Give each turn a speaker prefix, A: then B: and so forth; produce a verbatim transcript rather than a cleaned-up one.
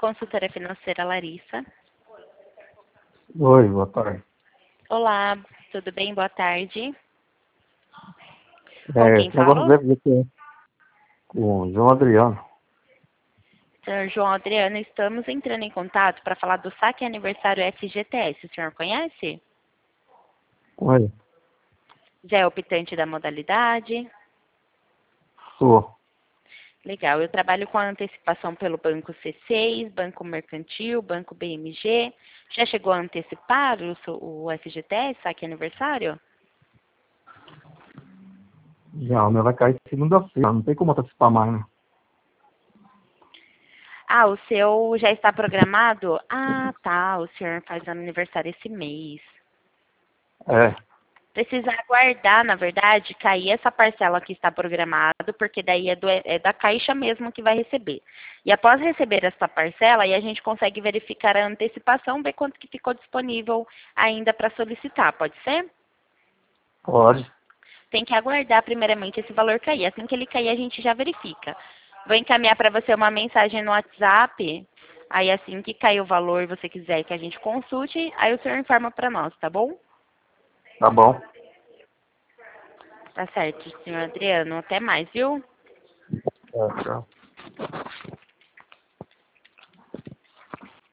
A: consultora financeira Larissa.
B: Oi, boa tarde.
A: Olá, tudo bem? Boa tarde. Com
B: É,
A: quem
B: esse negócio
A: falo?
B: deve ser com com o João Adriano.
A: senhor João Adriano, estamos entrando em contato para falar do saque aniversário F G T S. O senhor conhece?
B: Com ele.
A: Já é optante da modalidade?
B: Sou.
A: Legal, eu trabalho com a antecipação pelo Banco C seis, Banco Mercantil, Banco B M G. Já chegou a antecipar o, seu- o F G T S, saque aniversário?
B: Já, o meu vai cair segunda-feira. Não tem como antecipar mais, né?
A: Ah, o seu já está programado? Ah, tá, o senhor faz aniversário esse mês.
B: É.
A: Precisa aguardar, na verdade, cair essa parcela que está programado, porque daí é, do- é da Caixa mesmo que vai receber. E após receber essa parcela, aí a gente consegue verificar a antecipação, ver quanto que ficou disponível ainda para solicitar, pode ser?
B: Pode.
A: Tem que aguardar primeiramente esse valor cair. Assim que ele cair, a gente já verifica. Vou encaminhar para você uma mensagem no WhatsApp. Aí assim que cair o valor e você quiser que a gente consulte, aí o senhor informa para nós, tá bom?
B: Tá bom.
A: Tá certo, senhor Adriano. Até mais, viu?
B: É, tchau.